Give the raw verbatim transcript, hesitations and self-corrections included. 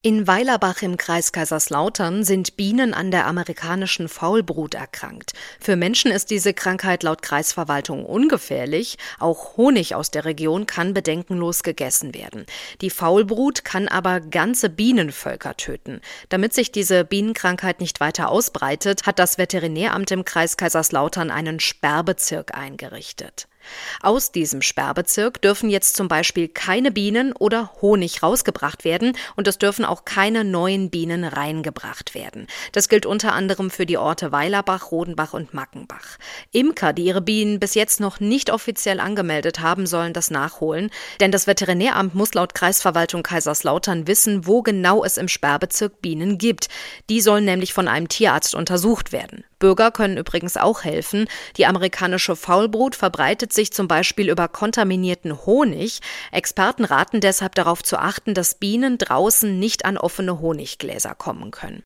In Weilerbach im Kreis Kaiserslautern sind Bienen an der amerikanischen Faulbrut erkrankt. Für Menschen ist diese Krankheit laut Kreisverwaltung ungefährlich. Auch Honig aus der Region kann bedenkenlos gegessen werden. Die Faulbrut kann aber ganze Bienenvölker töten. Damit sich diese Bienenkrankheit nicht weiter ausbreitet, hat das Veterinäramt im Kreis Kaiserslautern einen Sperrbezirk eingerichtet. Aus diesem Sperrbezirk dürfen jetzt zum Beispiel keine Bienen oder Honig rausgebracht werden und es dürfen auch keine neuen Bienen reingebracht werden. Das gilt unter anderem für die Orte Weilerbach, Rodenbach und Mackenbach. Imker, die ihre Bienen bis jetzt noch nicht offiziell angemeldet haben, sollen das nachholen, denn das Veterinäramt muss laut Kreisverwaltung Kaiserslautern wissen, wo genau es im Sperrbezirk Bienen gibt. Die sollen nämlich von einem Tierarzt untersucht werden. Bürger können übrigens auch helfen. Die amerikanische Faulbrut verbreitet sich zum Beispiel über kontaminierten Honig. Experten raten deshalb darauf zu achten, dass Bienen draußen nicht an offene Honiggläser kommen können.